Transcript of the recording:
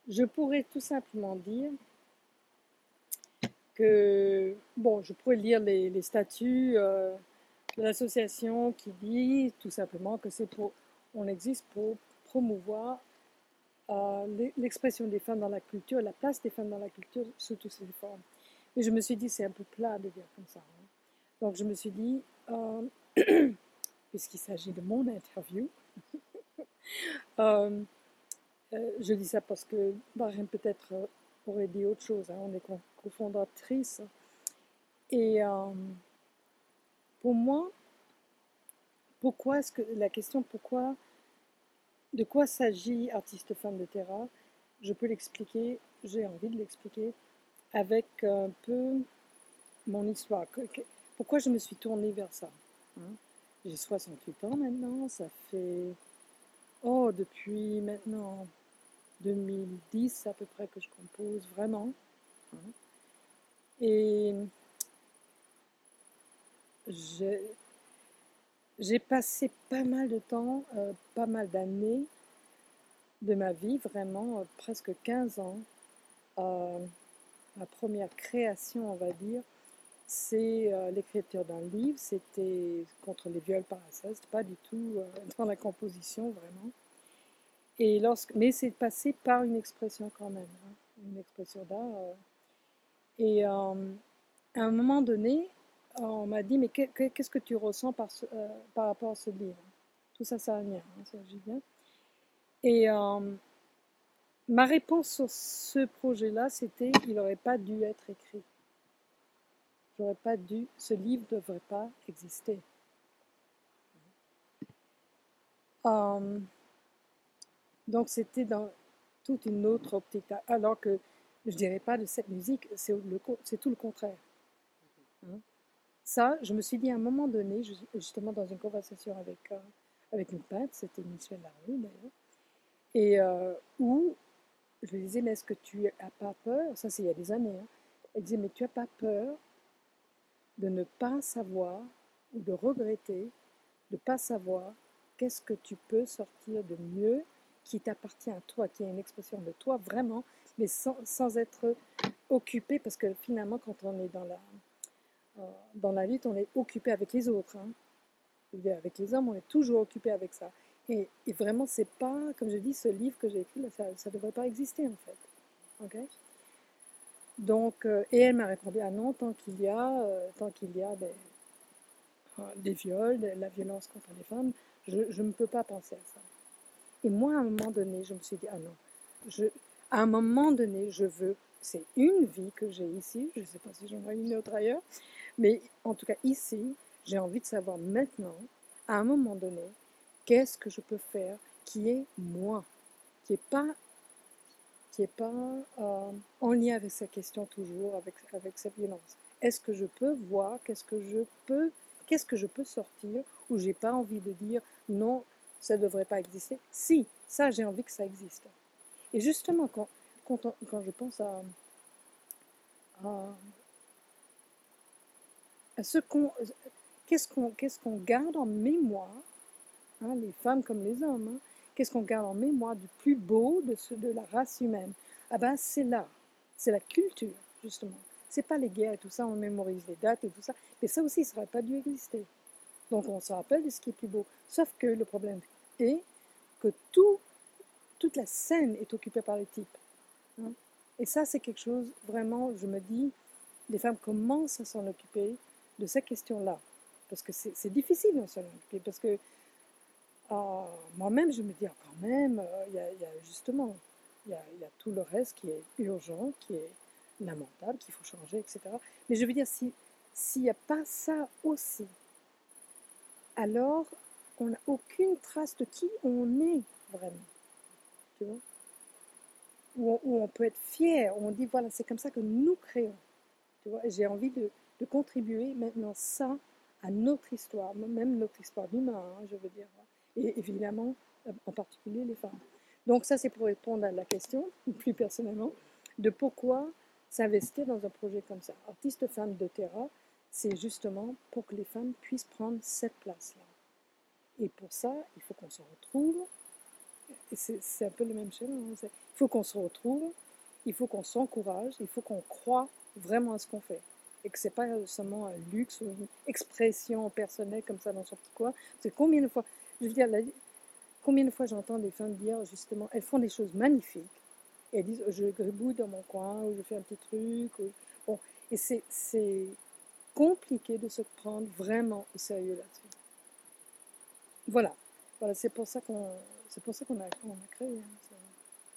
Je pourrais tout simplement dire que, bon, je pourrais lire les statuts de l'association qui dit tout simplement que on existe pour promouvoir l'expression des femmes dans la culture, la place des femmes dans la culture sous toutes ses formes. Mais je me suis dit, c'est un peu plat de dire comme ça, hein. Donc je me suis dit, puisqu'il s'agit de mon interview, euh, je dis ça parce que Barham peut-être aurait dit autre chose, hein. On est cofondatrice. Et pour moi, pourquoi est-ce que la question pourquoi, de quoi s'agit Artiste Femme de Terra, je peux l'expliquer, j'ai envie de l'expliquer avec un peu mon histoire. Pourquoi je me suis tournée vers ça, hein? J'ai 68 ans maintenant, ça fait, depuis maintenant 2010 à peu près que je compose vraiment, hein. Et j'ai passé pas mal de temps, pas mal d'années de ma vie, vraiment presque 15 ans. Ma première création, on va dire, c'est l'écriture d'un livre. C'était contre les viols par inceste, pas du tout dans la composition vraiment. Mais c'est passé par une expression quand même, hein, une expression d'art. Et à un moment donné, on m'a dit, mais qu'est-ce que tu ressens par rapport à ce livre? Tout ça, ça va venir, hein, ça j'y viens. Et ma réponse sur ce projet-là, c'était, il n'aurait pas dû être écrit. Ce livre ne devrait pas exister. Donc c'était dans toute une autre optique, alors que je ne dirais pas de cette musique, c'est tout le contraire, hein. Ça, je me suis dit à un moment donné, justement dans une conversation avec une peintre, c'était Michel Larue d'ailleurs, et où je lui disais, mais est-ce que tu n'as pas peur, ça c'est il y a des années, hein, elle disait, mais tu n'as pas peur de ne pas savoir ou de regretter de ne pas savoir qu'est-ce que tu peux sortir de mieux qui t'appartient à toi, qui est une expression de toi vraiment, mais sans être occupé, parce que finalement, quand on est dans la lutte, on est occupé avec les autres, hein. Avec les hommes, on est toujours occupé avec ça. Et vraiment, c'est pas, comme je dis, ce livre que j'ai écrit, ça ne devrait pas exister en fait. Okay. Donc, et elle m'a répondu, ah non, tant qu'il y a des viols, de la violence contre les femmes, je ne peux pas penser à ça. Et moi, à un moment donné, je me suis dit, ah non, à un moment donné, c'est une vie que j'ai ici, je ne sais pas si j'en ai une autre ailleurs, mais en tout cas ici, j'ai envie de savoir maintenant, à un moment donné, qu'est-ce que je peux faire qui est moi, qui est pas en lien avec cette question toujours, avec cette violence. Est-ce que je peux voir, qu'est-ce que je peux sortir où j'ai pas envie de dire non, ça ne devrait pas exister. Si, ça j'ai envie que ça existe. Et justement, quand je pense à, à ce qu'on, qu'est-ce qu'on garde en mémoire, hein, les femmes comme les hommes, hein, qu'est-ce qu'on garde en mémoire du plus beau de la race humaine? Ah ben c'est l'art, c'est la culture, justement. C'est pas les guerres et tout ça, on mémorise les dates et tout ça, mais ça aussi, ça n'aurait pas dû exister. Donc on se rappelle de ce qui est plus beau. Sauf que le problème est que toute la scène est occupée par les types, hein. Et ça, c'est quelque chose, vraiment, je me dis, les femmes commencent à s'en occuper de cette question-là. Parce que c'est difficile de s'en occuper, parce que moi-même, je me dis, ah, quand même, justement, il y a tout le reste qui est urgent, qui est lamentable, qu'il faut changer, etc. Mais je veux dire, s'il n'y a pas ça aussi, alors on n'a aucune trace de qui on est vraiment, tu vois, où on peut être fier, où on dit, voilà, c'est comme ça que nous créons, tu vois, et j'ai envie de contribuer maintenant ça à notre histoire, même notre histoire d'humain, hein, je veux dire, et évidemment, en particulier les femmes. Donc ça, c'est pour répondre à la question, plus personnellement, de pourquoi s'investir dans un projet comme ça. Artiste femme de Terra, c'est justement pour que les femmes puissent prendre cette place-là. Et pour ça, il faut qu'on se retrouve, Et c'est un peu le même schéma. Hein. Il faut qu'on se retrouve, il faut qu'on s'encourage, il faut qu'on croit vraiment à ce qu'on fait. Et que ce n'est pas seulement un luxe ou une expression personnelle comme ça dans son petit coin. C'est combien de fois, je veux dire, combien de fois j'entends des femmes dire justement, elles font des choses magnifiques. Et elles disent, je gribouille dans mon coin, ou je fais un petit truc. Ou, bon, et c'est compliqué de se prendre vraiment au sérieux là-dessus. Voilà, voilà, c'est pour ça qu'on a créé. Hein.